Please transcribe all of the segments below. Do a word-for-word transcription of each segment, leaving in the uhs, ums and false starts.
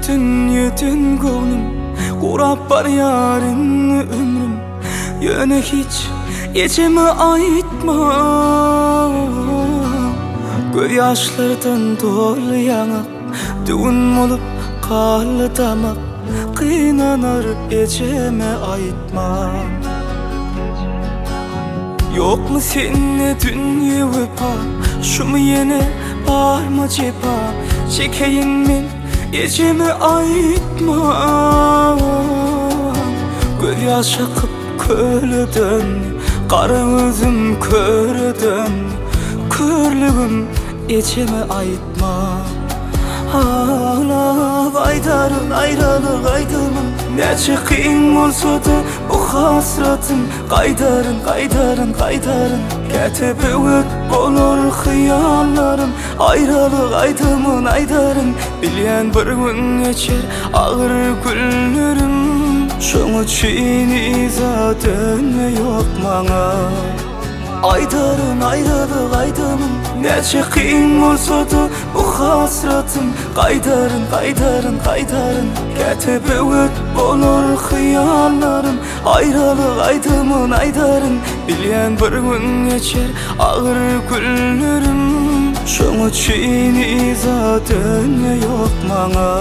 dünyeden ko'nglim Kurab bar yarın ömrüm Yöne hiç eceme aytma Göz yaşlardan dolu yanak Düğün olup kallı damak Kıynanar eceme aytma Yok mu seninle dünya vefa Şu mu yine var mı cepa Çekeyim min eceme aytma Göz yaş akıp köleden Kara özüm köreden Körlüğüm eceme aytma Ağlap aydarın ayrılık aydımın Neçe kıyın olsa da bu hasratım Kaydarın kaydarın kaydarın Ketebe öt bolur hıyallarım Ayrılık aydımın aydarın Bilyen bir gün geçer ağır günlerim Şunu çiğni zaten yok bana Aydarın ayrılık aydımın Neçe kıyın olsa da bu hasratım Kaydarın kaydarın kaydarın Ketebe öt bolur hıyallarım Ayrılık aydımın aydarın Bilyen bir gün geçer ağır günlerim Şunu çiğni zaten yok bana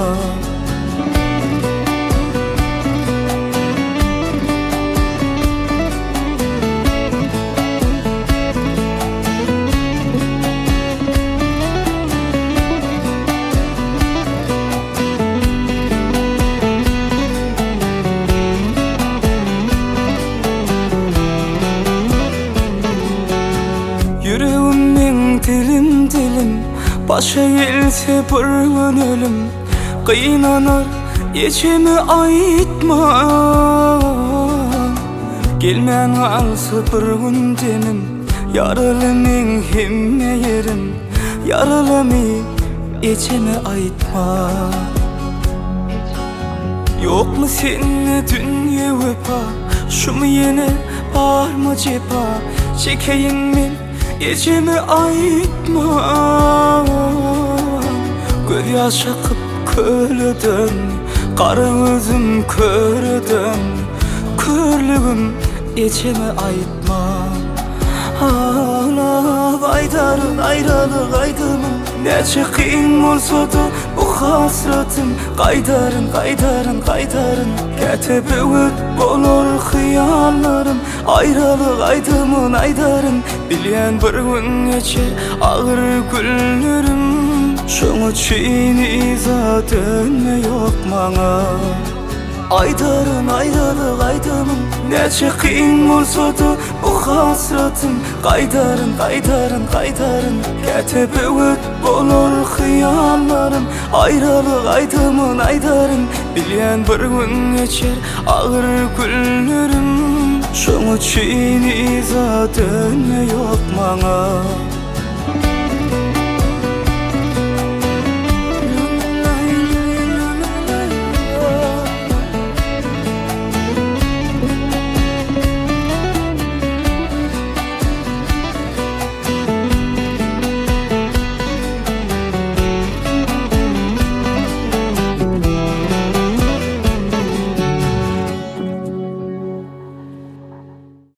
Yüreğimin dilim dilim Başa gelse bir gün ölüm Kıynanar eceme aytma Gelmen alsa bir gün demim Yaralı min himme yerim Yaralı mi eceme aytma Yok mu seninle dünya vefa Şu mu yine var mı cepa Çekeyim min eceme aytma Göz yaş akıp köleden Kara özüm köreden Körlüğüm eceme aytma Ağlap aydarın ayrılık aydımın Neçe kıyın olsa da bu hasratım Kaydarın kaydarın kaydarın Ketebe öt bolur hıyallarım Ayrılık aydımın aydarın Bilyen bir gün geçer ağır günlerim Şunu çiğni zaten yok bana Aydarın ayrılık aydımın Neçe kıyın olsa da bu hasratım Kaydarın kaydarın kaydarın Ketebe öt bolur hıyallarım Ayrılık aydımın aydarın Bilyen bir gün geçer ağır günlerim Şunu çiğni zaten yok bana